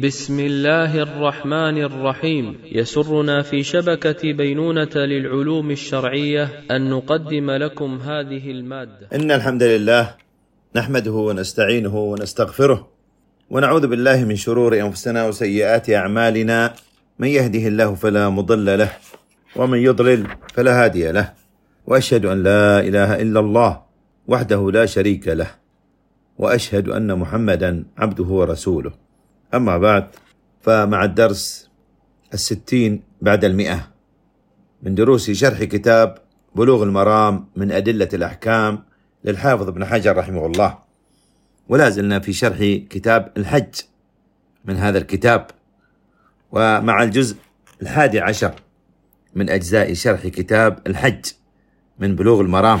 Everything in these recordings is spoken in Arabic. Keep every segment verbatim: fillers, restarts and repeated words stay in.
بسم الله الرحمن الرحيم. يسرنا في شبكة بينونة للعلوم الشرعية أن نقدم لكم هذه المادة. إن الحمد لله نحمده ونستعينه ونستغفره ونعوذ بالله من شرور أنفسنا وسيئات أعمالنا، من يهده الله فلا مضل له ومن يضلل فلا هادي له، وأشهد أن لا إله إلا الله وحده لا شريك له، وأشهد أن محمدا عبده ورسوله. أما بعد، فمع الدرس الستين بعد المئة من دروس شرح كتاب بلوغ المرام من أدلة الأحكام للحافظ ابن حجر رحمه الله، ولا زلنا في شرح كتاب الحج من هذا الكتاب، ومع الجزء الحادي عشر من أجزاء شرح كتاب الحج من بلوغ المرام،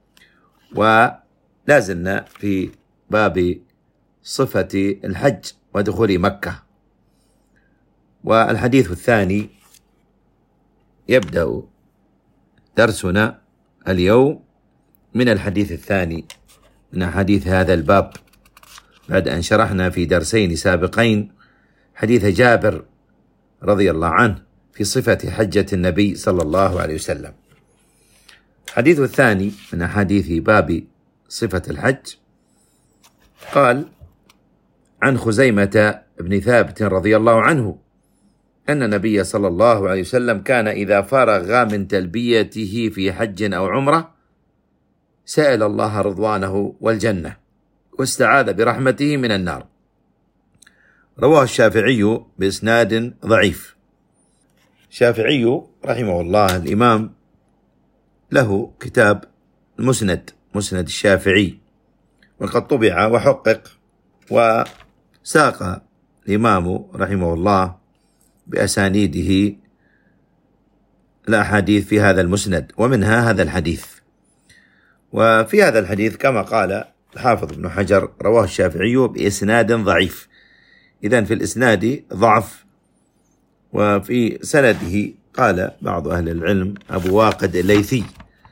ولا زلنا في باب صفة الحج ودخول مكة. والحديث الثاني يبدأ درسنا اليوم من الحديث الثاني من حديث هذا الباب، بعد أن شرحنا في درسين سابقين حديث جابر رضي الله عنه في صفة حجة النبي صلى الله عليه وسلم. الحديث الثاني من حديث باب صفة الحج قال عن خزيمة بن ثابت رضي الله عنه أن النبي صلى الله عليه وسلم كان إذا فرغ من تلبيته في حج أو عمرة سأل الله رضوانه والجنة واستعاذ برحمته من النار. رواه الشافعي بإسناد ضعيف. الشافعي رحمه الله الإمام له كتاب مسند مسند الشافعي، وقد طبع وحقق، وساق الإمام رحمه الله بأسانيده الأحاديث في هذا المسند، ومنها هذا الحديث. وفي هذا الحديث كما قال الحافظ ابن حجر رواه الشافعي بإسناد ضعيف، إذن في الإسناد ضعف. وفي سنده قال بعض أهل العلم أبو واقد الليثي،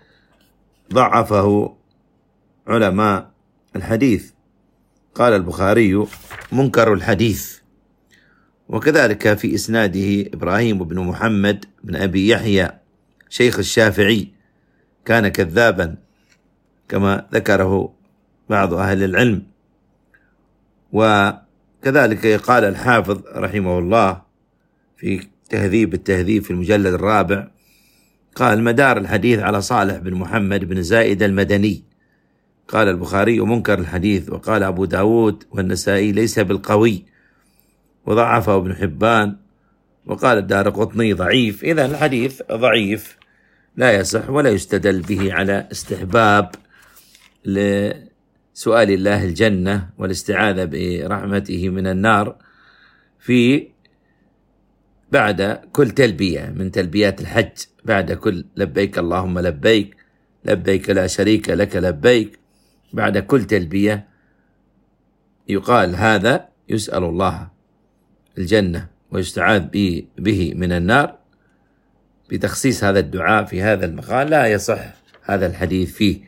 ضعفه علماء الحديث، قال البخاري منكر الحديث. وكذلك في إسناده إبراهيم بن محمد بن أبي يحيى شيخ الشافعي كان كذابا كما ذكره بعض أهل العلم. وكذلك قال الحافظ رحمه الله في تهذيب التهذيب في المجلد الرابع، قال مدار الحديث على صالح بن محمد بن زائد المدني. قال البخاري منكر الحديث، وقال أبو داود والنسائي ليس بالقوي، وضعفه ابن حبان، وقال الدارقطني ضعيف. إذن الحديث ضعيف لا يصح ولا يستدل به على استحباب لسؤال الله الجنة والاستعاذة برحمته من النار في بعد كل تلبية من تلبيات الحج، بعد كل لبيك اللهم لبيك لبيك لا شريك لك لبيك، بعد كل تلبية يقال هذا يسأل الله الجنة ويستعاذ به من النار. بتخصيص هذا الدعاء في هذا المقال لا يصح هذا الحديث فيه.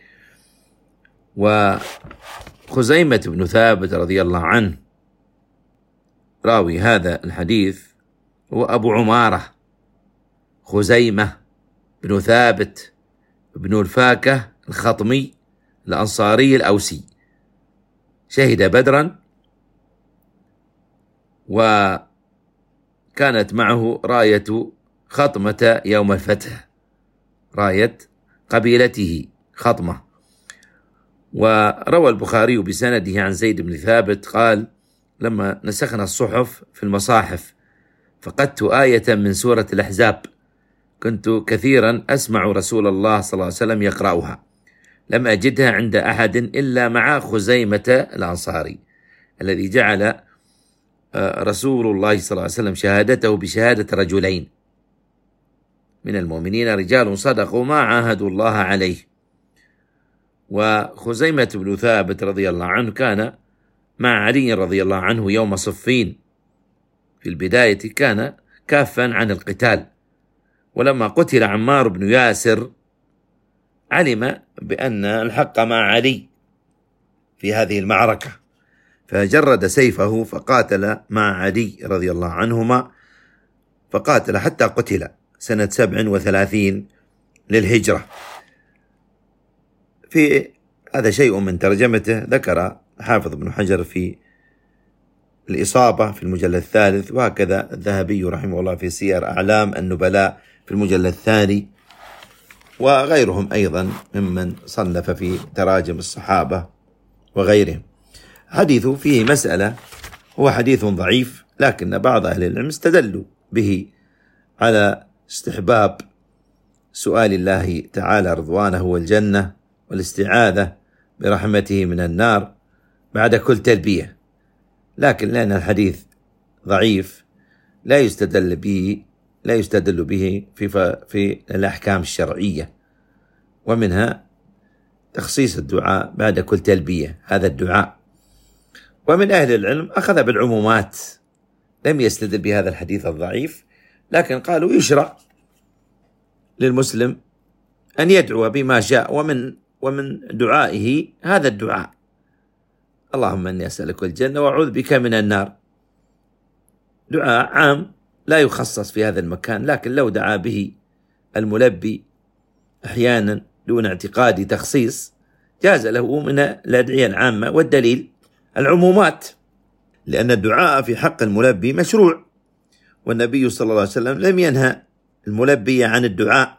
وخزيمة بن ثابت رضي الله عنه راوي هذا الحديث هو أبو عمارة خزيمة بن ثابت بن الفاكة الخطمي الأنصاري الأوسي، شهد بدرا، وكانت معه راية خطمة يوم الفتح، راية قبيلته خطمة. وروى البخاري بسنده عن زيد بن ثابت قال لما نسخنا الصحف في المصاحف فقدت آية من سورة الأحزاب، كنت كثيرا أسمع رسول الله صلى الله عليه وسلم يقرأها، لم أجدها عند أحد إلا مع خزيمة الأنصاري الذي جعل رسول الله صلى الله عليه وسلم شهادته بشهادة رجلين من المؤمنين رجال صدقوا ما عاهدوا الله عليه. وخزيمة بن ثابت رضي الله عنه كان مع علي رضي الله عنه يوم صفين، في البداية كان كافا عن القتال، ولما قتل عمار بن ياسر علم بأن الحق مع علي في هذه المعركة، فجرد سيفه فقاتل مع علي رضي الله عنهما، فقاتل حتى قتل سنة سبع وثلاثين للهجرة. في هذا شيء من ترجمته، ذكر حافظ ابن حجر في الإصابة في المجلد الثالث، وهكذا الذهبي رحمه الله في سير أعلام النبلاء في المجلد الثاني، وغيرهم أيضا ممن صنف في تراجم الصحابة وغيرهم. حديثه فيه مسألة، هو حديث ضعيف، لكن بعض أهل العلم استدلوا به على استحباب سؤال الله تعالى رضوانه والجنة والاستعاذة برحمته من النار بعد كل تلبية، لكن لأن الحديث ضعيف لا يستدل به لا يستدل به في في الأحكام الشرعية، ومنها تخصيص الدعاء بعد كل تلبية، هذا الدعاء. ومن أهل العلم أخذ بالعمومات، لم يستدل بهذا الحديث الضعيف، لكن قالوا يشرع للمسلم أن يدعو بما شاء، ومن ومن دعائه هذا الدعاء: اللهم إني أسألك الجنة وأعوذ بك من النار. دعاء عام لا يخصص في هذا المكان، لكن لو دعا به الملبي أحيانا دون اعتقاد تخصيص جاز له من الأدعية العامة، والدليل العمومات، لأن الدعاء في حق الملبي مشروع، والنبي صلى الله عليه وسلم لم ينهى الملبي عن الدعاء،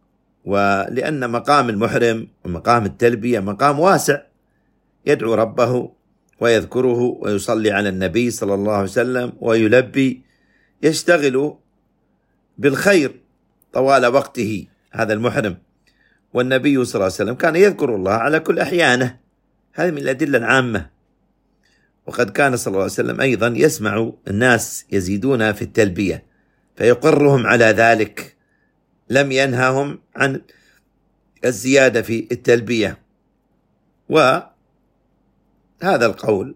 ولأن مقام المحرم ومقام التلبية مقام واسع، يدعو ربه ويذكره ويصلي على النبي صلى الله عليه وسلم ويلبي، يشتغل بالخير طوال وقته هذا المحرم. والنبي صلى الله عليه وسلم كان يذكر الله على كل أحيانه، هذه من الأدلة العامة. وقد كان صلى الله عليه وسلم أيضا يسمع الناس يزيدون في التلبية فيقرهم على ذلك، لم ينههم عن الزيادة في التلبية. وهذا القول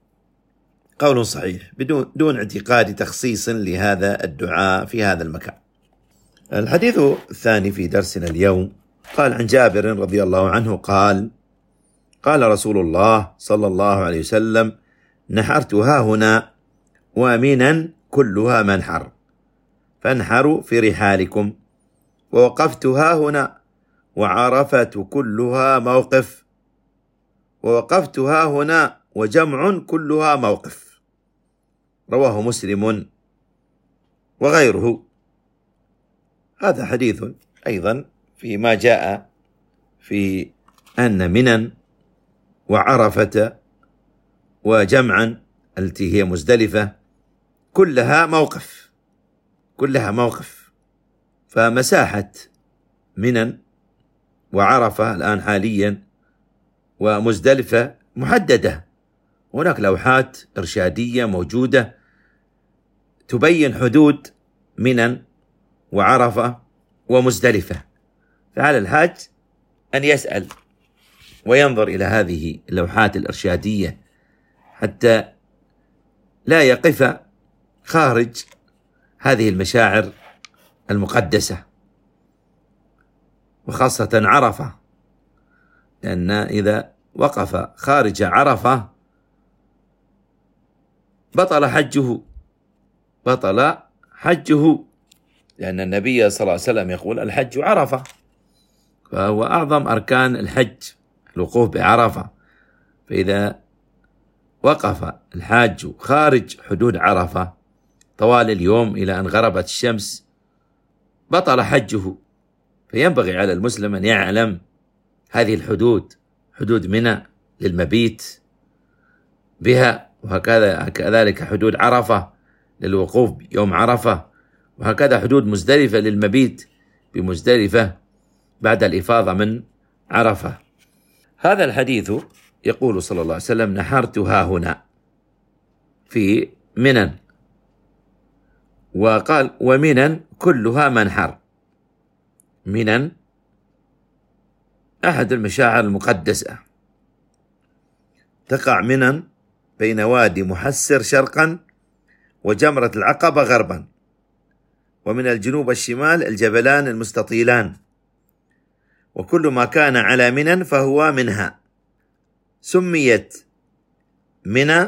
قول صحيح بدون دون اعتقاد تخصيص لهذا الدعاء في هذا المكان. الحديث الثاني في درسنا اليوم قال عن جابر رضي الله عنه قال: قال رسول الله صلى الله عليه وسلم: نحرت ها هنا ومنا كلها منحر، فانحروا في رحالكم، ووقفت ها هنا وعرفة كلها موقف، ووقفت ها هنا وجمع كلها موقف. رواه مسلم وغيره. هذا حديث أيضا فيما جاء في أن منا وعرفة وجمعا التي هي مزدلفة كلها موقف، كلها موقف. فمساحة منا وعرفة الآن حاليا ومزدلفة محددة، هناك لوحات إرشادية موجودة تبين حدود منا وعرفة ومزدلفة، فعلى الحاج أن يسأل وينظر إلى هذه اللوحات الإرشادية حتى لا يقف خارج هذه المشاعر المقدسة، وخاصة عرفة، لأن إذا وقف خارج عرفة بطل حجه بطل حجه لأن النبي صلى الله عليه وسلم يقول: الحج عرفة، فهو أعظم أركان الحج الوقوف بعرفة. فإذا وقف الحاج خارج حدود عرفة طوال اليوم إلى أن غربت الشمس بطل حجه. فينبغي على المسلم أن يعلم هذه الحدود، حدود منى للمبيت بها، وهكذا كذلك حدود عرفة للوقوف يوم عرفة، وهكذا حدود مزدلفة للمبيت بمزدلفة بعد الإفاضة من عرفة. هذا الحديث يقول صلى الله عليه وسلم: نحرت ها هنا في منى، وقال: ومنى كلها منحر. منى أحد المشاعر المقدسة، تقع منى بين وادي محسر شرقا وجمرة العقبة غربا، ومن الجنوب والشمال الجبلان المستطيلان، وكل ما كان على منى فهو منها. سميت منى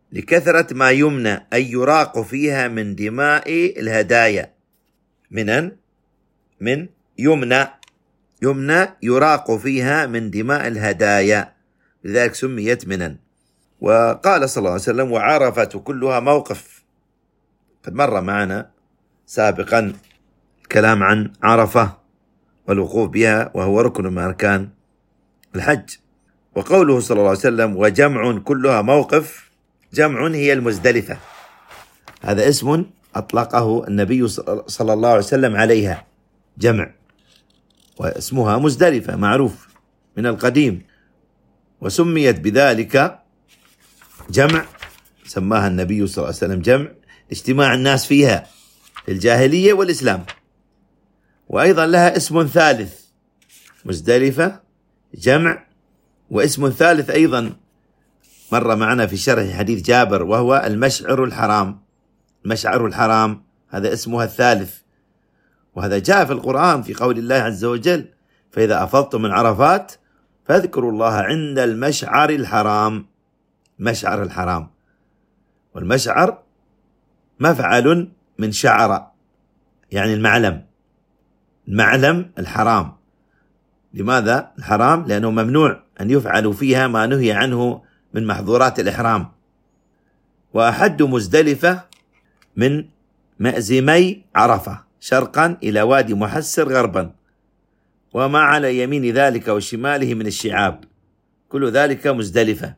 لكثرة ما يمنى أي يراق فيها من دماء الهدايا. منن من يمنى، يمنى يراق فيها من دماء الهدايا، لذلك سميت منن. وقال صلى الله عليه وسلم: وعرفة كلها موقف. قد مر معنا سابقا الكلام عن عرفة والوقوف بها، وهو ركن من أركان الحج. وقوله صلى الله عليه وسلم: وجمع كلها موقف، جمع هي المزدلفة، هذا اسم أطلقه النبي صلى الله عليه وسلم عليها، جمع، واسمها مزدلفة معروف من القديم، وسميت بذلك جمع، سماها النبي صلى الله عليه وسلم جمع اجتماع الناس فيها في الجاهلية والإسلام. وأيضا لها اسم ثالث، مزدلفة جمع، واسم ثالث أيضا مر معنا في شرح حديث جابر، وهو المشعر الحرام. المشعر الحرام هذا اسمها الثالث، وهذا جاء في القرآن في قول الله عز وجل: فإذا أفضتم من عرفات فاذكروا الله عند المشعر الحرام. مشعر الحرام، والمشعر مفعل من شعر، يعني المعلم، المعلم الحرام. لماذا الحرام؟ لأنه ممنوع أن يفعل فيها ما نهي عنه من محظورات الإحرام. وأحد مزدلفة من مأزمي عرفة شرقا إلى وادي محسر غربا، وما على يمين ذلك وشماله من الشعاب، كل ذلك مزدلفة.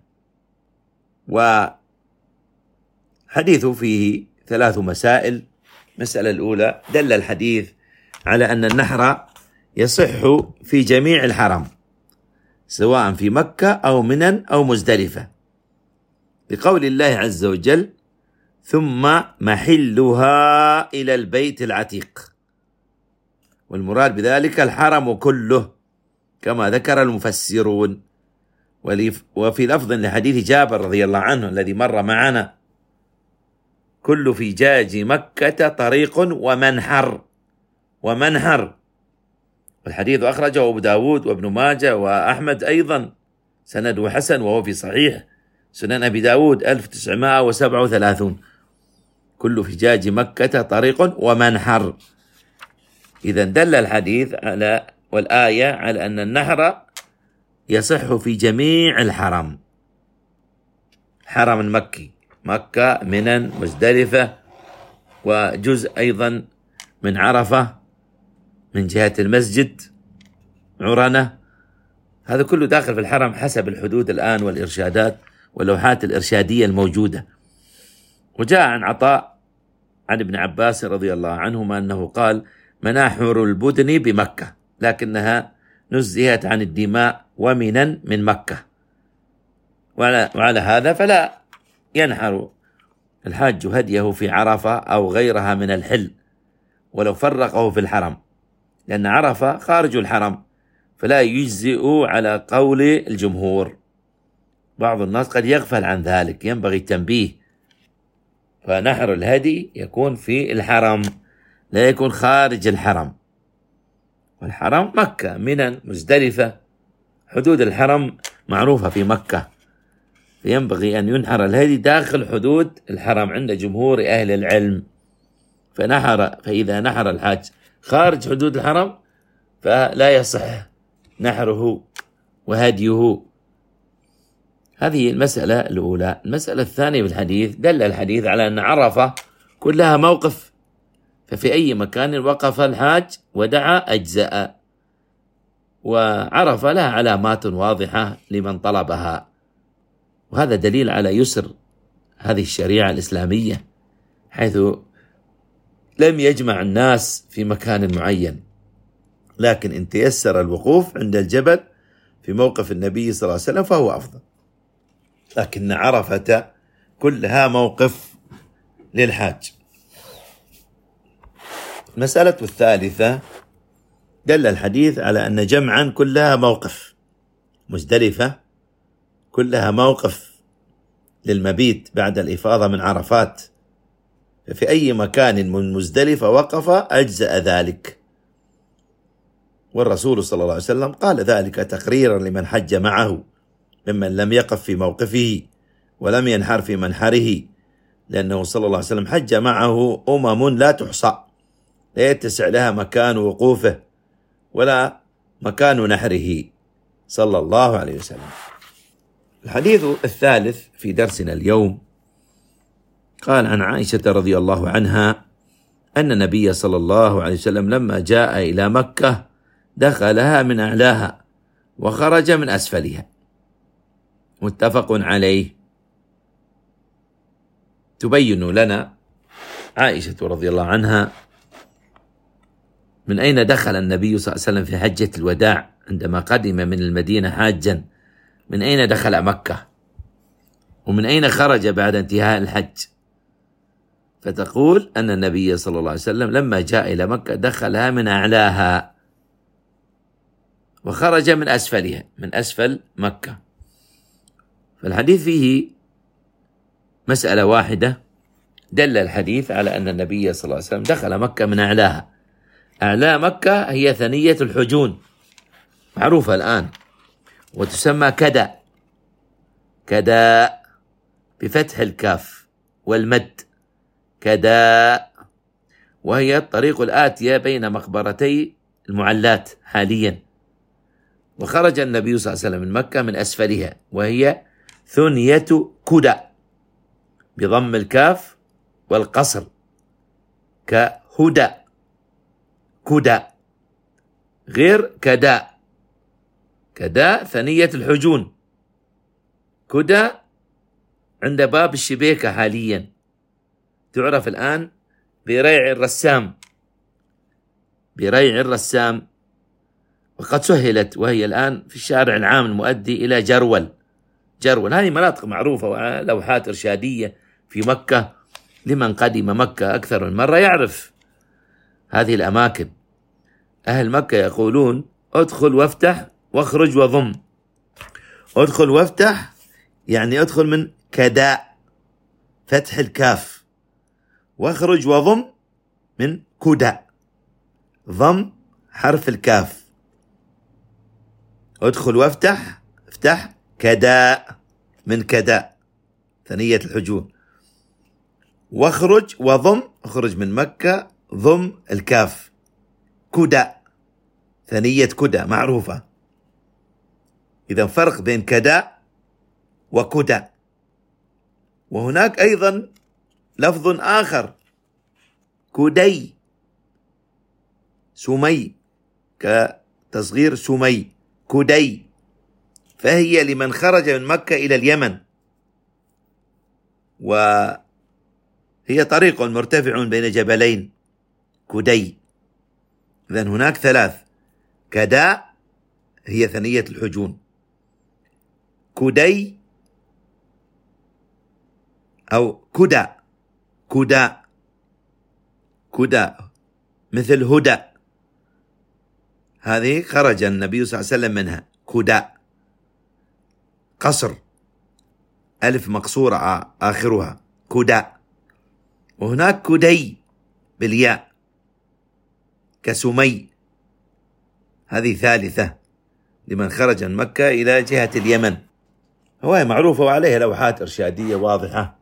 وحديث فيه ثلاث مسائل. مسألة الأولى: دل الحديث على أن النحر يصح في جميع الحرم، سواء في مكة أو منى أو مزدلفة، بقول الله عز وجل: ثم محلها إلى البيت العتيق. والمراد بذلك الحرم كله كما ذكر المفسرون. وفي لفظ لحديث جابر رضي الله عنه الذي مر معنا: كل فجاج مكة طريق ومنحر، ومنحر. والحديث أخرجه أبو داود وابن ماجه وأحمد أيضا، سنده حسن، وهو في صحيح سنن أبي داود ألف وتسعمائة وسبعة وثلاثين. كل فجاج مكة طريق ومنحر. إذا دل الحديث على والآية على أن النحر يصح في جميع الحرم، الحرم المكي، مكة، منى، مزدلفة، وجزء أيضا من عرفة من جهة المسجد، عرنة، هذا كله داخل في الحرم حسب الحدود الآن والإرشادات واللوحات الإرشادية الموجودة. وجاء عن عطاء عن ابن عباس رضي الله عنهما أنه قال: مناحر البدن بمكة، لكنها نزهت عن الدماء ومنا من مكة، وعلى, وعلى هذا فلا ينحر الحاج هديه في عرفة أو غيرها من الحل ولو فرقه في الحرم، لأن عرفة خارج الحرم، فلا يجزئ على قول الجمهور. بعض الناس قد يغفل عن ذلك، ينبغي التنبيه. فنحر الهدي يكون في الحرم، لا يكون خارج الحرم. والحرم مكة، منى، مزدلفة، حدود الحرم معروفة في مكة، فينبغي أن ينحر الهدي داخل حدود الحرم عند جمهور أهل العلم. فنحر فإذا نحر الحاج خارج حدود الحرم فلا يصح نحره وهديه. هذه المسألة الأولى. المسألة الثانية بالحديث: دل الحديث على أن عرفة كلها موقف، ففي أي مكان وقف الحاج ودعا أجزأ. وعرفة لها علامات واضحة لمن طلبها، وهذا دليل على يسر هذه الشريعة الإسلامية، حيث لم يجمع الناس في مكان معين، لكن إن تيسر الوقوف عند الجبل في موقف النبي صلى الله عليه وسلم فهو أفضل. لكن عرفة كلها موقف للحاج. المسألة الثالثة: دل الحديث على أن جمعا كلها موقف، مزدلفة كلها موقف للمبيت بعد الإفاضة من عرفات، ففي أي مكان من مزدلفة وقف أجزأ ذلك. والرسول صلى الله عليه وسلم قال ذلك تقريرا لمن حج معه ممن لم يقف في موقفه، ولم ينحر في منحره، لأنه صلى الله عليه وسلم حج معه أمم لا تحصى، لا يتسع لها مكان وقوفه ولا مكان نحره صلى الله عليه وسلم. الحديث الثالث في درسنا اليوم قال عن عائشة رضي الله عنها أن النبي صلى الله عليه وسلم لما جاء إلى مكة دخلها من أعلاها وخرج من أسفلها، متفق عليه. تبين لنا عائشة رضي الله عنها من أين دخل النبي صلى الله عليه وسلم في حجة الوداع عندما قدم من المدينة حاجا، من أين دخل مكة ومن أين خرج بعد انتهاء الحج. فتقول أن النبي صلى الله عليه وسلم لما جاء إلى مكة دخلها من أعلاها وخرج من أسفلها، من أسفل مكة. فالحديث فيه مسألة واحدة، دل الحديث على أن النبي صلى الله عليه وسلم دخل مكة من أعلاها. أعلى مكة هي ثنية الحجون، معروفة الآن، وتسمى كدا، كدا بفتح الكاف والمد، كدا، وهي الطريق الآتية بين مقبرتي المعلات حاليا. وخرج النبي صلى الله عليه وسلم من مكة من أسفلها، وهي ثنية كدا بضم الكاف والقصر، كهدى، كدا، غير كدا. كدا ثنية الحجون، كدا عند باب الشبيكة حاليا، تعرف الآن بريع الرسام، بريع الرسام، وقد سهلت وهي الآن في الشارع العام المؤدي إلى جرول. جرول هذه مناطق معروفة ولوحات إرشادية في مكة، لمن قدم مكة أكثر من مرة يعرف هذه الأماكن. أهل مكة يقولون ادخل وافتح واخرج وضم. ادخل وافتح يعني ادخل من كداء فتح الكاف، واخرج وضم من كدا ضم حرف الكاف. ادخل وافتح، افتح كداء من كداء ثنية الحجون، واخرج وضم، اخرج من مكة ضم الكاف، كدا ثنية كدا معروفة. إذا فرق بين كدا وكدا. وهناك أيضا لفظ آخر كدي، سمي، كتصغير سمي، كدي، فهي لمن خرج من مكة إلى اليمن، وهي طريق مرتفع بين جبلين، كدي. إذن هناك ثلاث، كداء هي ثنية الحجون، كدي أو كدا، كدا، كدا مثل هدى، هذه خرج النبي صلى الله عليه وسلم منها، كدا قصر، ألف مقصورة آخرها، كدا. وهناك كدي بالياء كسمي، هذه ثالثة لمن خرج من مكة إلى جهة اليمن، هو معروفة وعليها لوحات إرشادية واضحة.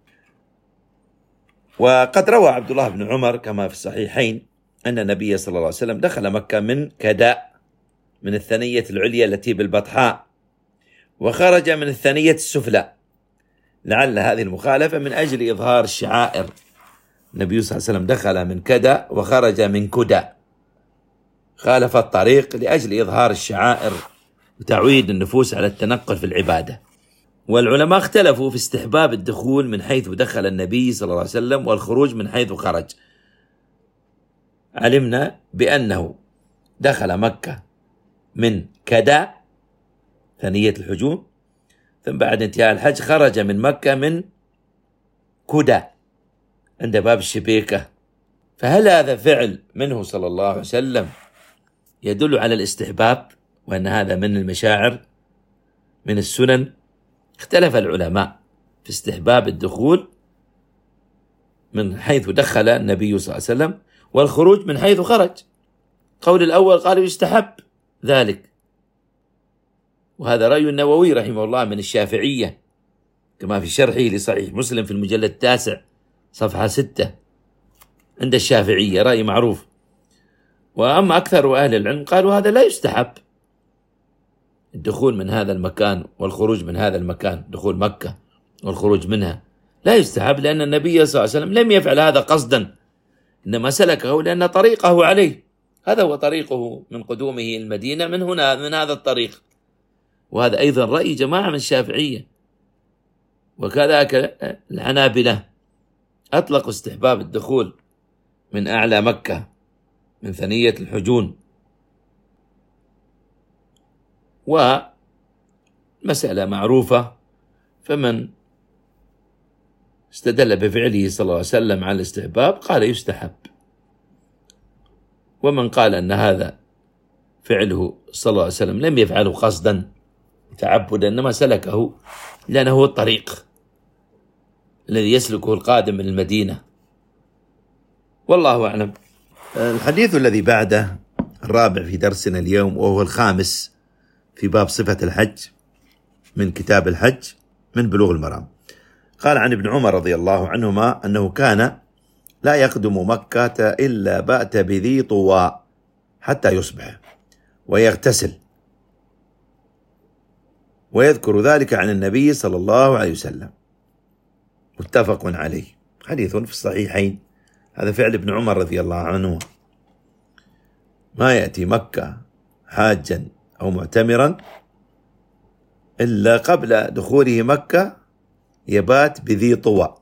وقد روى عبد الله بن عمر كما في الصحيحين أن النبي صلى الله عليه وسلم دخل مكة من كداء، من الثنية العليا التي بالبطحاء، وخرج من الثنية السفلى، لعل هذه المخالفة من أجل إظهار الشعائر. النبي صلى الله عليه وسلم دخل من كدا وخرج من كدا، خالف الطريق لأجل إظهار الشعائر وتعويد النفوس على التنقل في العبادة. والعلماء اختلفوا في استحباب الدخول من حيث دخل النبي صلى الله عليه وسلم والخروج من حيث خرج. علمنا بأنه دخل مكة من كدا ثنية الحجون، ثم بعد انتهاء الحج خرج من مكة من كدا عند باب الشبيكة. فهل هذا فعل منه صلى الله عليه وسلم يدل على الاستحباب وأن هذا من المشاعر من السنن؟ اختلف العلماء في استحباب الدخول من حيث دخل النبي صلى الله عليه وسلم والخروج من حيث خرج. قول الأول قالوا يستحب ذلك، وهذا رأي النووي رحمه الله من الشافعية، كما في شرحه لصحيح مسلم في المجلد التاسع صفحة ستة عند الشافعية، رأي معروف. وأما أكثر أهل العلم قالوا هذا لا يستحب، الدخول من هذا المكان والخروج من هذا المكان، دخول مكة والخروج منها لا يستحب، لأن النبي صلى الله عليه وسلم لم يفعل هذا قصدا، إنما سلكه لأن طريقه عليه، هذا هو طريقه من قدومه المدينة، من هنا من هذا الطريق. وهذا أيضا رأي جماعة من الشافعية. وكذلك الحنابلة أطلقوا استحباب الدخول من أعلى مكة من ثنية الحجون، ومسألة معروفة، فمن استدل بفعله صلى الله عليه وسلم على الاستحباب قال يستحب، ومن قال أن هذا فعله صلى الله عليه وسلم لم يفعله قصدا تعبدا، إنما سلكه لأنه هو الطريق الذي يسلكه القادم من المدينة، والله أعلم. الحديث الذي بعده الرابع في درسنا اليوم، وهو الخامس في باب صفة الحج من كتاب الحج من بلوغ المرام. قال عن ابن عمر رضي الله عنهما أنه كان لا يقدم مكة إلا بات بذي طوى حتى يصبح ويغتسل، ويذكر ذلك عن النبي صلى الله عليه وسلم، متفق عليه، حديث في الصحيحين. هذا فعل ابن عمر رضي الله عنه، ما يأتي مكة حاجا أو معتمرا إلا قبل دخوله مكة يبات بذي طوى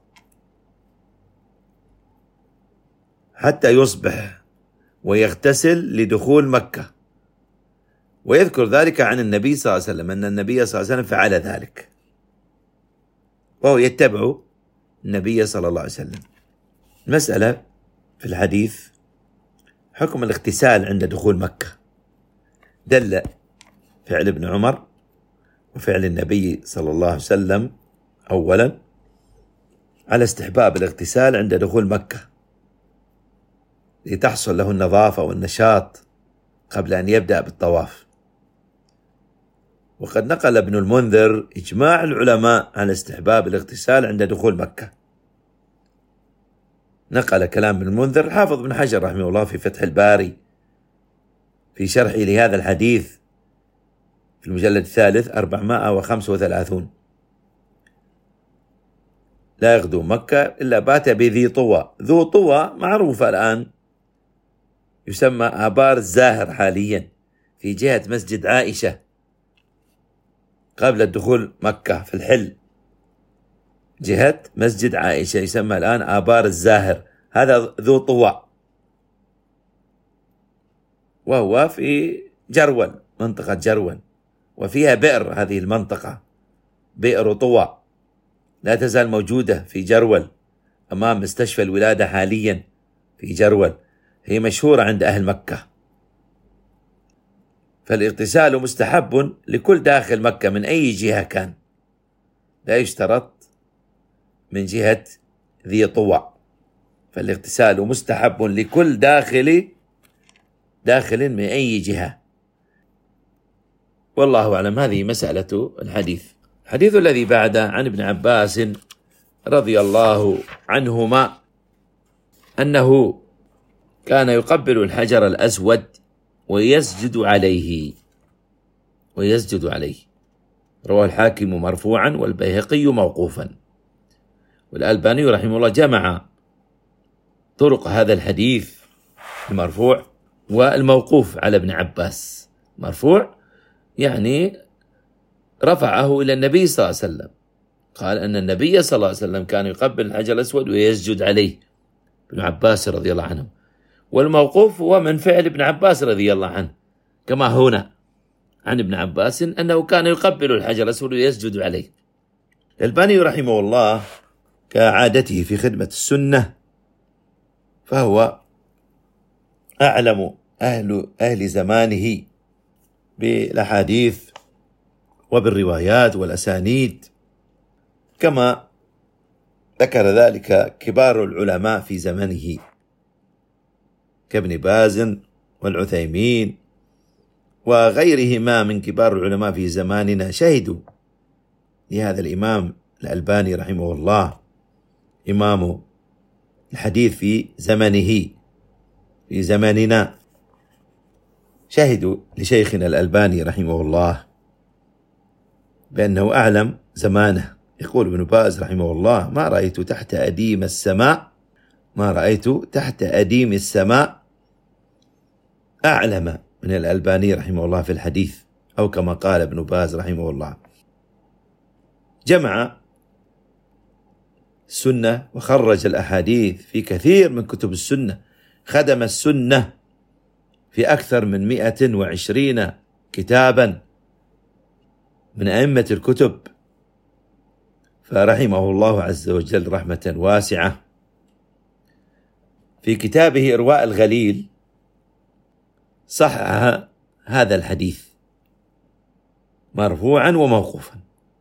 حتى يصبح ويغتسل لدخول مكة، ويذكر ذلك عن النبي صلى الله عليه وسلم أن النبي صلى الله عليه وسلم فعل ذلك، وهو يتبع النبي صلى الله عليه وسلم. المسألة في الحديث حكم الاغتسال عند دخول مكة. دل فعل ابن عمر وفعل النبي صلى الله عليه وسلم أولا على استحباب الاغتسال عند دخول مكة لتحصل له النظافة والنشاط قبل أن يبدأ بالطواف. وقد نقل ابن المنذر إجماع العلماء على استحباب الاغتسال عند دخول مكة. نقل كلام ابن المنذر الحافظ بن حجر رحمه الله في فتح الباري في شرحه لهذا الحديث في المجلد الثالث أربعمائة وخمسة وثلاثين: لا يغدو مكة إلا بات بذي طوى. ذو طوى معروفة الآن، يسمى آبار الزاهر حاليا في جهة مسجد عائشة قبل الدخول مكة في الحل، جهة مسجد عائشة يسمى الآن آبار الزاهر، هذا ذو طوى، وهو في جرول، منطقة جرول، وفيها بئر، هذه المنطقة بئر طوى لا تزال موجودة في جرول أمام مستشفى الولادة حاليا في جرول، هي مشهورة عند أهل مكة. فالاغتسال مستحب لكل داخل مكة من أي جهة كان، لا يشترط من جهة ذي طوى، فالاغتسال مستحب لكل داخل داخل من أي جهة، والله أعلم. هذه مسألة الحديث. الحديث الذي بعده عن ابن عباس رضي الله عنهما أنه كان يقبل الحجر الأسود ويسجد عليه ويسجد عليه رواه الحاكم مرفوعا والبيهقي موقوفا، والألباني رحمه الله جمع طرق هذا الحديث المرفوع والموقوف على ابن عباس. مرفوع يعني رفعه إلى النبي صلى الله عليه وسلم، قال أن النبي صلى الله عليه وسلم كان يقبل الحجر الأسود ويسجد عليه، ابن عباس رضي الله عنه. والموقوف هو من فعل ابن عباس رضي الله عنه، كما هنا عن ابن عباس أنه كان يقبل الحجر الأسود ويسجد عليه. الألباني رحمه الله كعادته في خدمة السنة، فهو أعلم أهل, أهل زمانه بالأحاديث وبالروايات والأسانيد، كما ذكر ذلك كبار العلماء في زمنه كابن باز والعثيمين وغيرهما من كبار العلماء في زماننا، شهدوا لهذا الإمام الألباني رحمه الله إمام الحديث في زمنه في زماننا شهدوا لشيخنا الألباني رحمه الله بأنه أعلم زمانه. يقول ابن باز رحمه الله: ما رأيت تحت أديم السماء ما رأيت تحت أديم السماء أعلم من الألباني رحمه الله في الحديث، أو كما قال ابن باز رحمه الله. جمع السنة وخرج الأحاديث في كثير من كتب السنة، خدم السنة في أكثر من مئة وعشرين كتابا من أئمة الكتب، فرحمه الله عز وجل رحمة واسعة. في كتابه إرواء الغليل صحح هذا الحديث مرفوعا وموقوفا،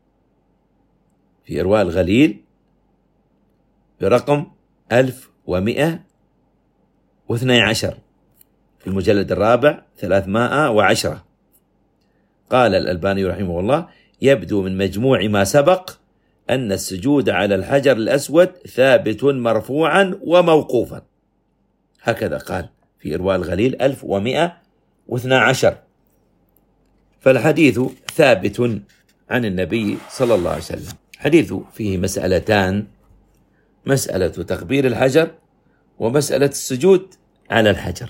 في إرواء الغليل برقم ألف ومئة واثني عشر في المجلد الرابع ثلاثمائة وعشرة. قال الألباني رحمه الله: يبدو من مجموع ما سبق أن السجود على الحجر الأسود ثابت مرفوعا وموقوفا. هكذا قال في إرواء الغليل ألف ومئة واثني عشر. فالحديث ثابت عن النبي صلى الله عليه وسلم. حديث فيه مسألتان: مسألة تقبيل الحجر ومسألة السجود على الحجر،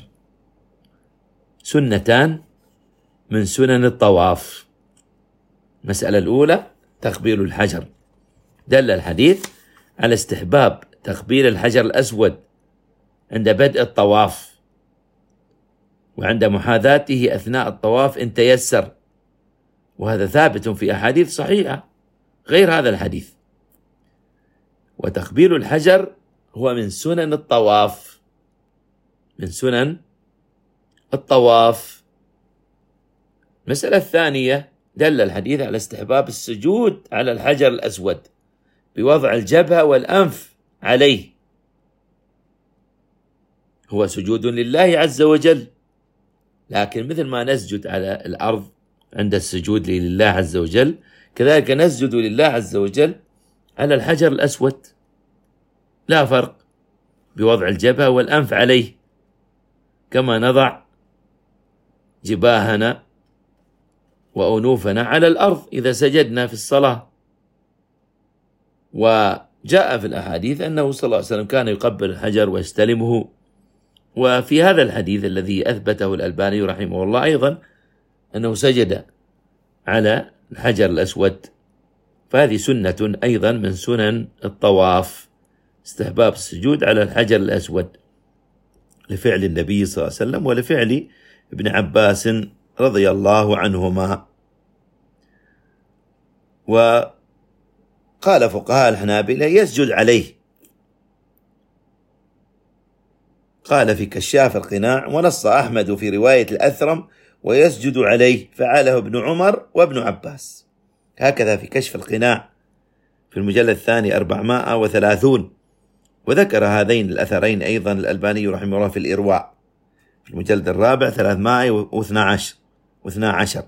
سنتان من سنن الطواف. المسألة الأولى تقبيل الحجر، دل الحديث على استحباب تقبيل الحجر الأسود عند بدء الطواف وعند محاذاته أثناء الطواف إن تيسر، وهذا ثابت في أحاديث صحيحة غير هذا الحديث. وتقبيل الحجر هو من سنن الطواف، من سنن الطواف. المسألة الثانية دل الحديث على استحباب السجود على الحجر الأسود بوضع الجبهة والأنف عليه، هو سجود لله عز وجل، لكن مثل ما نسجد على الأرض عند السجود لله عز وجل، كذلك نسجد لله عز وجل على الحجر الأسود، لا فرق، بوضع الجبهة والأنف عليه، كما نضع جباهنا وأنوفنا على الأرض إذا سجدنا في الصلاة. وجاء في الأحاديث أنه صلى الله عليه وسلم كان يقبل الحجر ويستلمه، وفي هذا الحديث الذي أثبته الألباني رحمه الله أيضا أنه سجد على الحجر الأسود، فهذه سنة أيضا من سنن الطواف، استحباب السجود على الحجر الأسود لفعل النبي صلى الله عليه وسلم ولفعل ابن عباس رضي الله عنهما. وقال فقهاء الحنابلة يسجد عليه، قال في كشاف القناع: ونص أحمد في رواية الأثرم ويسجد عليه، فعله ابن عمر وابن عباس. هكذا في كشف القناع في المجلد الثاني أربعمائة وثلاثون. وذكر هذين الأثرين أيضا الألباني رحمه الله في الإرواء في المجلد الرابع ثلاثمائة واثني عشر واثنى عشر.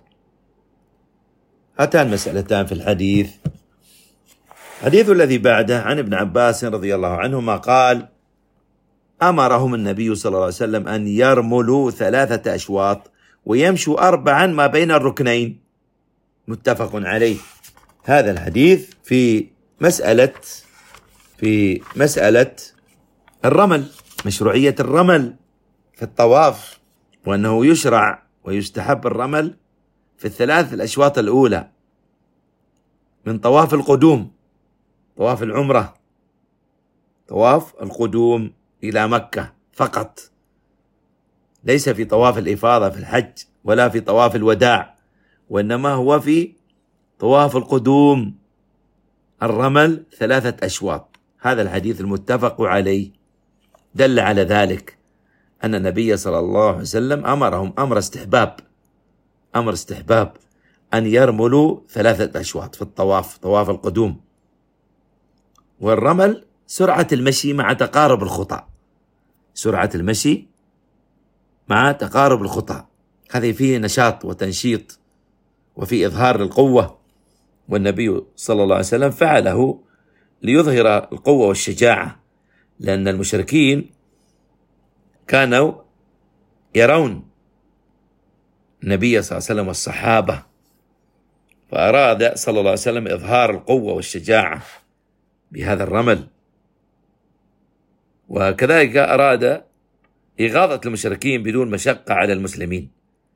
هاتان مسألتان في الحديث. الحديث الذي بعده عن ابن عباس رضي الله عنهما قال: أمرهم النبي صلى الله عليه وسلم أن يرملوا ثلاثة أشواط ويمشوا أربعا ما بين الركنين، متفق عليه. هذا الحديث في مسألة في مسألة الرمل، مشروعية الرمل في الطواف، وأنه يشرع ويستحب الرمل في الثلاث الأشواط الأولى من طواف القدوم، طواف العمرة، طواف القدوم إلى مكة فقط، ليس في طواف الإفاضة في الحج ولا في طواف الوداع، وإنما هو في طواف القدوم الرمل ثلاثة أشواط. هذا الحديث المتفق عليه دل على ذلك أن النبي صلى الله عليه وسلم أمرهم أمر استحباب أمر استحباب أن يرملوا ثلاثة أشواط في الطواف، طواف القدوم. والرمل سرعة المشي مع تقارب الخطى، سرعة المشي مع تقارب الخطى، هذه فيه نشاط وتنشيط وفي إظهار القوة والنبي صلى الله عليه وسلم فعله ليظهر القوة والشجاعة، لأن المشركين كانوا يرون النبي صلى الله عليه وسلم والصحابة، فأراد صلى الله عليه وسلم إظهار القوة والشجاعة بهذا الرمل، وكذلك أراد إغاظة المشركين بدون مشقة على المسلمين،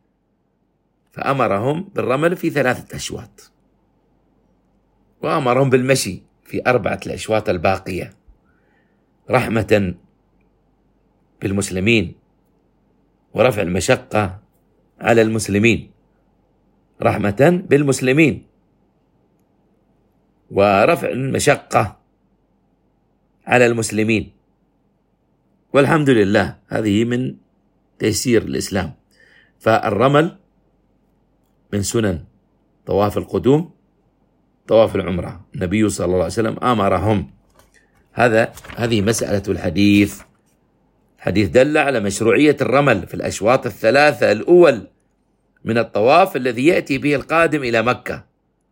فأمرهم بالرمل في ثلاثة أشواط، وأمرهم بالمشي في أربعة الأشواط الباقية رحمة بالمسلمين ورفع المشقة على المسلمين، رحمة بالمسلمين ورفع المشقة على المسلمين. والحمد لله هذه من تيسير الإسلام. فالرمل من سنن طواف القدوم، طواف العمرة، النبي صلى الله عليه وسلم أمرهم. هذا هذه مسألة الحديث. حديث دل على مشروعية الرمل في الأشواط الثلاثة الأول من الطواف الذي يأتي به القادم إلى مكة،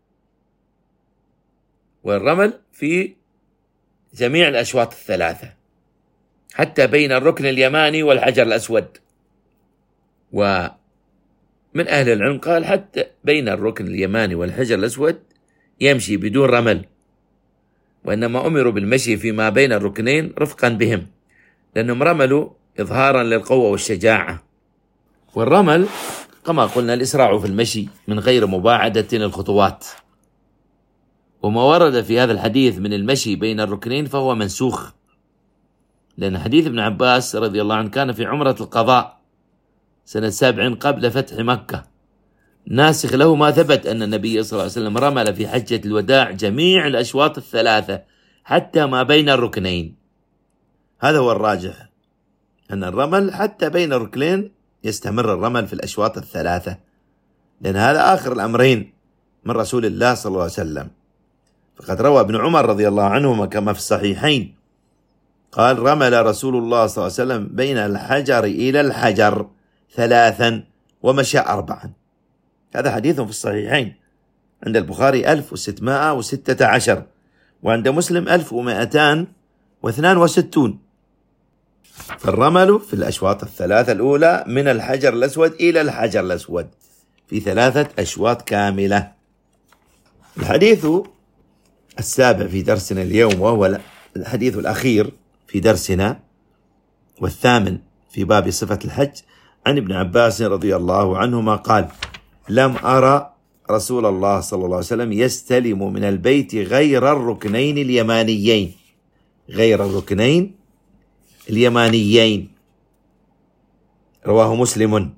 والرمل في جميع الأشواط الثلاثة حتى بين الركن اليماني والحجر الأسود. ومن أهل العلم قال حتى بين الركن اليماني والحجر الأسود يمشي بدون رمل، وإنما أمروا بالمشي فيما بين الركنين رفقا بهم، لأنهم رملوا إظهارا للقوة والشجاعة. والرمل كما قلنا الإسراع في المشي من غير مباعدة الخطوات، وما ورد في هذا الحديث من المشي بين الركنين فهو منسوخ، لأن حديث ابن عباس رضي الله عنه كان في عمرة القضاء سنة سبع قبل فتح مكة، ناسخ له ما ثبت أن النبي صلى الله عليه وسلم رمل في حجة الوداع جميع الأشواط الثلاثة حتى ما بين الركنين. هذا هو الراجح، أن الرمل حتى بين الركنين يستمر الرمل في الأشواط الثلاثة، لأن هذا آخر الأمرين من رسول الله صلى الله عليه وسلم. فقد روى ابن عمر رضي الله عنهما كما في الصحيحين قال: رمل رسول الله صلى الله عليه وسلم بين الحجر إلى الحجر ثلاثا ومشى أربعا. هذا حديث في الصحيحين، عند البخاري ألف وستمائة وستة عشر، وعند مسلم ألف ومائتان واثنان وستون. فالرمل في الأشواط الثلاثة الأولى من الحجر الأسود إلى الحجر الأسود في ثلاثة أشواط كاملة. الحديث السابع في درسنا اليوم، وهو الحديث الأخير في درسنا والثامن في باب صفة الحج، عن ابن عباس رضي الله عنهما قال: لم أرى رسول الله صلى الله عليه وسلم يستلم من البيت غير الركنين اليمانيين غير الركنين اليمانيين رواه مسلم.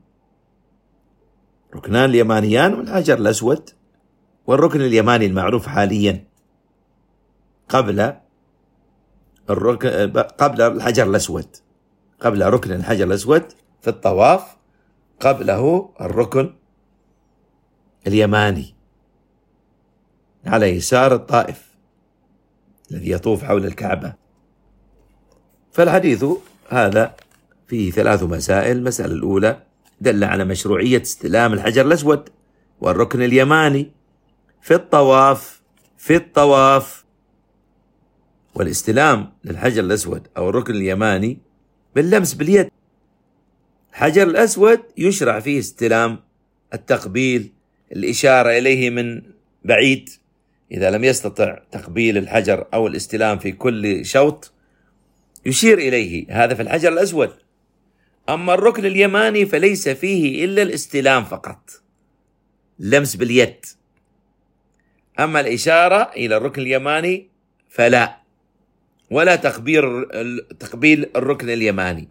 ركنان اليمانيان والحجر الأسود، والركن اليماني المعروف حاليا قبل الركن قبل الحجر الأسود، قبل ركن الحجر الأسود في الطواف، قبله الركن اليماني على يسار الطائف الذي يطوف حول الكعبة. فالحديث هذا فيه ثلاث مسائل. المسألة الأولى دل على مشروعية استلام الحجر الأسود والركن اليماني في الطواف في الطواف والاستلام للحجر الأسود أو الركن اليماني باللمس باليد. الحجر الأسود يشرع فيه استلام، التقبيل، الإشارة إليه من بعيد إذا لم يستطع تقبيل الحجر أو الاستلام في كل شوط يشير إليه، هذا في الحجر الأسود. أما الركن اليماني فليس فيه إلا الاستلام فقط، لمس باليد. أما الإشارة إلى الركن اليماني فلا، ولا تقبيل تقبيل الركن اليماني.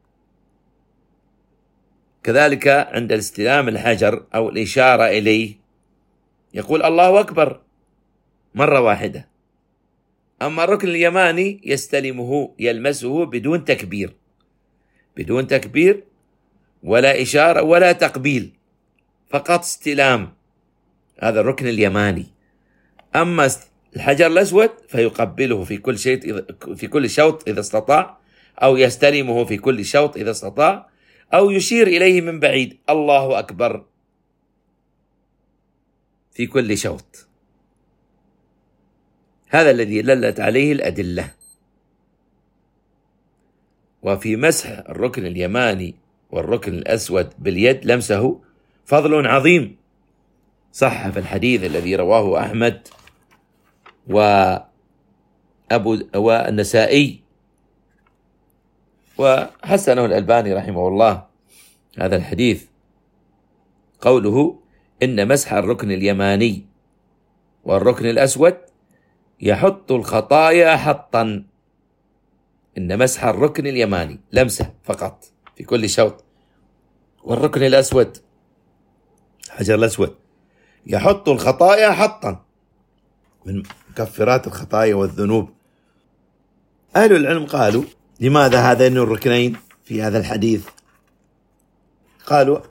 كذلك عند استلام الحجر أو الإشارة إليه يقول الله أكبر مرة واحدة. أما الركن اليماني يستلمه يلمسه بدون تكبير، بدون تكبير ولا إشارة ولا تقبيل، فقط استلام، هذا الركن اليماني. أما الحجر الأسود فيقبله في كل شيء في كل شوط إذا استطاع، أو يستلمه في كل شوط إذا استطاع، أو يشير إليه من بعيد الله أكبر في كل شوط. هذا الذي دلت عليه الأدلة. وفي مسح الركن اليماني والركن الأسود باليد لمسه فضل عظيم، صح في الحديث الذي رواه أحمد وأبو والنسائي وحسنه الألباني رحمه الله هذا الحديث، قوله إن مسح الركن اليماني والركن الأسود يحط الخطايا حطا. إن مسح الركن اليماني لمسه فقط في كل شوط، والركن الأسود حجر الأسود يحط الخطايا حطا من مكفرات الخطايا والذنوب. أهل العلم قالوا لماذا هذين الركنين في هذا الحديث؟ قالوا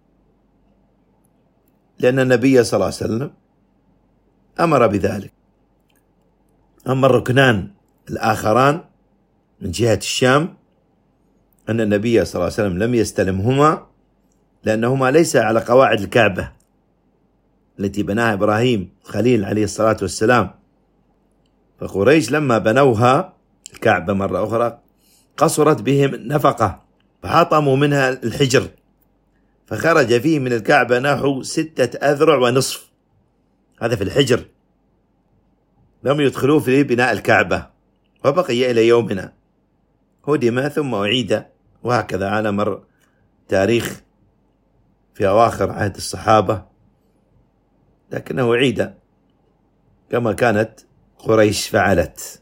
لأن النبي صلى الله عليه وسلم أمر بذلك. أما الركنان الآخران من جهة الشام أن النبي صلى الله عليه وسلم لم يستلمهما لأنهما ليس على قواعد الكعبة التي بناها إبراهيم خليل عليه الصلاة والسلام. فقريش لما بنوها الكعبة مرة أخرى قصرت بهم النفقة فحطموا منها الحجر، فخرج فيه من الكعبة نحو ستة أذرع ونصف، هذا في الحجر، لم يدخلوه في بناء الكعبة، وبقي إلى يومنا، هدم ثم أعيد، وهكذا على مر تاريخ في أواخر عهد الصحابة، لكنه أعيد كما كانت قريش فعلت.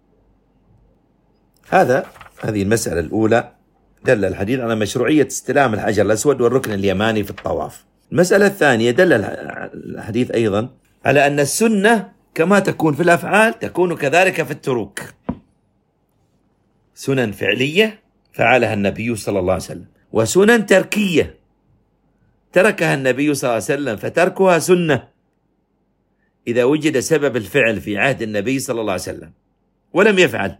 هذا هذه المسألة الأولى، دل الحديث على مشروعية استلام الحجر الأسود والركن اليماني في الطواف. المسألة الثانية دل الحديث أيضا على أن السنة كما تكون في الأفعال تكون كذلك في التروك، سنن فعلية فعلها النبي صلى الله عليه وسلم، وسنن تركية تركها النبي صلى الله عليه وسلم، فتركها سنة إذا وجد سبب الفعل في عهد النبي صلى الله عليه وسلم ولم يفعل.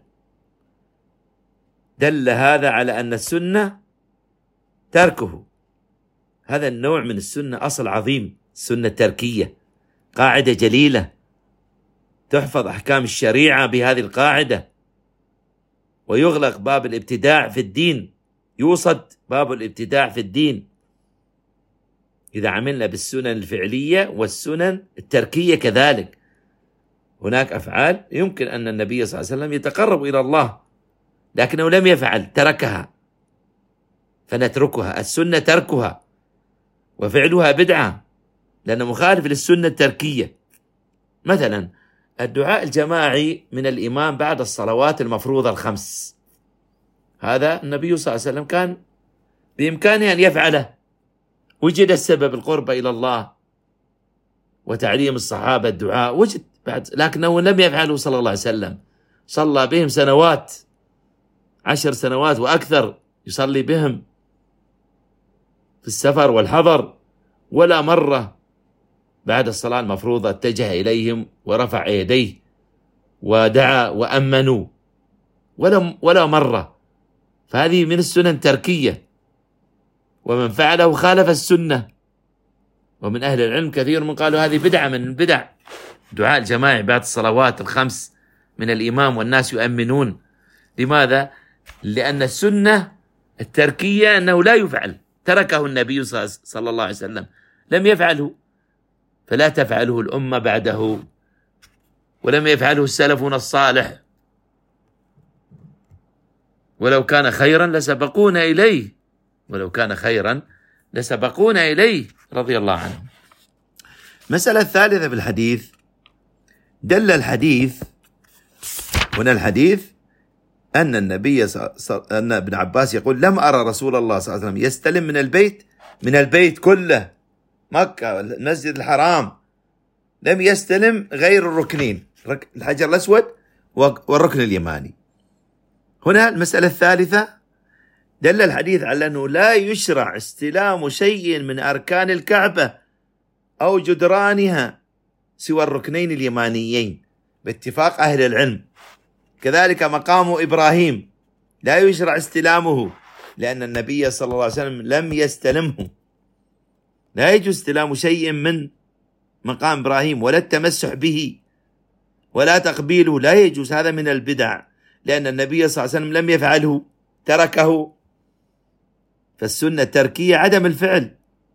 دل هذا على أن السنة تركه. هذا النوع من السنة أصل عظيم، السنة التركية قاعدة جليلة تحفظ أحكام الشريعة بهذه القاعدة، ويغلق باب الابتداع في الدين، يوصد باب الابتداع في الدين إذا عملنا بالسنن الفعلية والسنن التركية كذلك. هناك أفعال يمكن أن النبي صلى الله عليه وسلم يتقرب إلى الله لكنه لم يفعل، تركها، فنتركها. السنة تركها، وفعلها بدعة لأنه مخالف للسنة التركية. مثلا الدعاء الجماعي من الإمام بعد الصلوات المفروضة الخمس، هذا النبي صلى الله عليه وسلم كان بإمكانه أن يفعله، وجد السبب القرب إلى الله وتعليم الصحابة الدعاء وجد بعد، لكنه لم يفعله صلى الله عليه وسلم. صلى بهم سنوات، عشر سنوات وأكثر يصلي بهم في السفر والحضر، ولا مرة بعد الصلاة المفروضة اتجه إليهم ورفع يديه ودعا وأمنوا، ولا ولا مرة. فهذه من السنن التركية، ومن فعله خالف السنة. ومن أهل العلم كثير من قالوا هذه بدعة من البدع، دعاء الجماعي بعد الصلوات الخمس من الإمام والناس يؤمنون. لماذا؟ لأن السنة التركية أنه لا يفعل، تركه النبي صلى الله عليه وسلم، لم يفعله، فلا تفعله الأمة بعده، ولم يفعله السلفون الصالح، ولو كان خيرا لسبقونا إليه، ولو كان خيرا لسبقونا إليه رضي الله عنهم. المسألة الثالثة في الحديث، دل الحديث هنا الحديث أن النبي صل... أن ابن عباس يقول لم أرى رسول الله صلى الله عليه وسلم يستلم من البيت من البيت كله، مكة المسجد الحرام، لم يستلم غير الركنين، الحجر الأسود والركن اليماني. هنا المسألة الثالثة، دل الحديث على أنه لا يشرع استلام شيء من أركان الكعبة أو جدرانها سوى الركنين اليمانيين باتفاق أهل العلم. كذلك مقام إبراهيم لا يشرع استلامه لأن النبي صلى الله عليه وسلم لم يستلمه، لا يجوز استلام شيء من مقام إبراهيم ولا التمسح به ولا تقبيله لا يجوز، هذا من البدع، لأن النبي صلى الله عليه وسلم لم يفعله، تركه. فالسنة التركية عدم الفعل.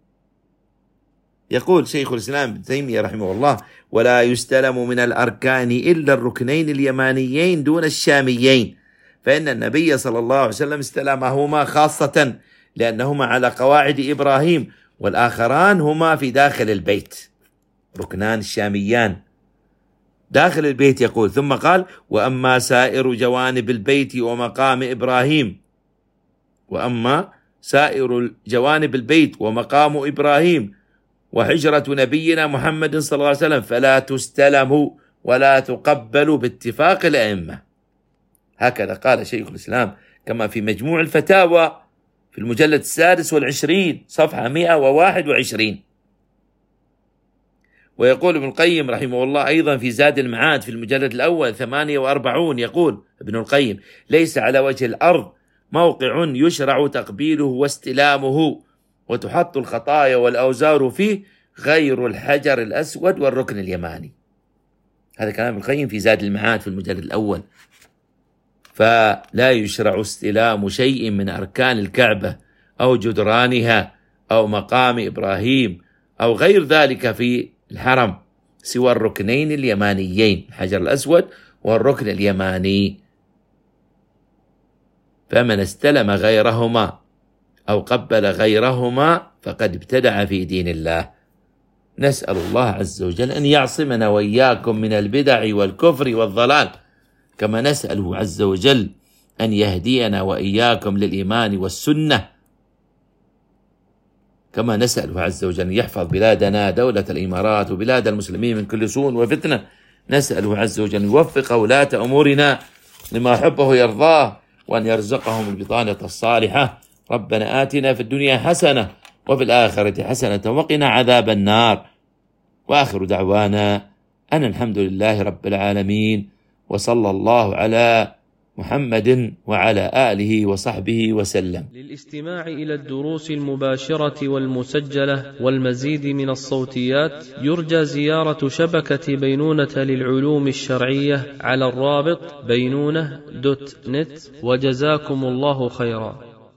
يقول شيخ الإسلام ابن تيمية رحمه الله: ولا يستلم من الأركان إلا الركنين اليمانيين دون الشاميين، فإن النبي صلى الله عليه وسلم استلمهما خاصة لأنهما على قواعد إبراهيم، والآخران هما في داخل البيت، ركنان الشاميان داخل البيت. يقول: ثم قال: وأما سائر جوانب البيت ومقام إبراهيم وأما سائر جوانب البيت ومقام إبراهيم وحجرة نبينا محمد صلى الله عليه وسلم فلا تستلم ولا تقبل باتفاق الأئمة. هكذا قال شيخ الإسلام، كما في مجموع الفتاوى في المجلد السادس والعشرين صفحة مئة وواحد وعشرين. ويقول ابن القيم رحمه الله أيضا في زاد المعاد في المجلد الأول ثمانية وأربعون، يقول ابن القيم: ليس على وجه الأرض موقع يشرع تقبيله واستلامه وتحط الخطايا والأوزار فيه غير الحجر الأسود والركن اليماني. هذا كلام ابن القيم في زاد المعاد في المجلد الأول. فلا يشرع استلام شيء من أركان الكعبة أو جدرانها أو مقام إبراهيم أو غير ذلك في الحرم سوى الركنين اليمانيين، الحجر الأسود والركن اليماني. فمن استلم غيرهما أو قبل غيرهما فقد ابتدع في دين الله. نسأل الله عز وجل أن يعصمنا وإياكم من البدع والكفر والضلال، كما نسأله عز وجل أن يهدينا وإياكم للإيمان والسنة، كما نسأله عز وجل أن يحفظ بلادنا دولة الإمارات وبلاد المسلمين من كل سوء وفتنة. نسأله عز وجل أن يوفق ولاة أمورنا لما يحبه ويرضاه، وأن يرزقهم البطانة الصالحة. ربنا آتنا في الدنيا حسنة وفي الآخرة حسنة وقنا عذاب النار. وآخر دعوانا أن الحمد لله رب العالمين، وصلى الله على محمد وعلى آله وصحبه وسلم. للاستماع إلى الدروس المباشرة والمسجلة والمزيد من الصوتيات يرجى زيارة شبكة بينونة للعلوم الشرعية على الرابط بينونة دوت نت، وجزاكم الله خيرا.